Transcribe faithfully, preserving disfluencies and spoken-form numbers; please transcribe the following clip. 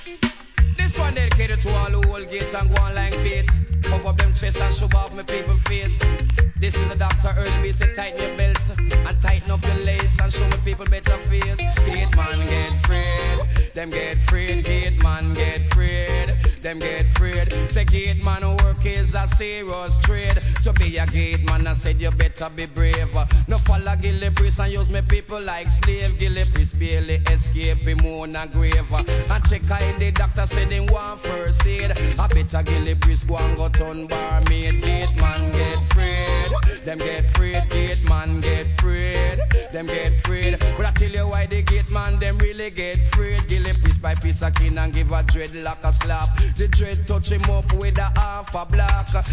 This one dedicated to all who hold gates and go on like bait. Puff up them chest and shove off my people face. This is the doctor Earl B. Say tighten your belt and tighten up your lace and show my people better face. Gate man get freed, them get freed. Gate man get freed, them get freed. Say gate man work is a serious trade. So be a gate man, I said you better be brave. No follow Gilly Priest and use me people like slave. Gilly Priest barely escape him on a grave. And check in the doctor said him want first aid. I better Gilly Priest go and go turn barmaid. Gate man get freed, them get freed. Gate man get freed, them get freed. But I tell you why the gate man them really get freed. Gilly Priest by piece of kin and give a dreadlock a slap. The dread touch him up with a half a block.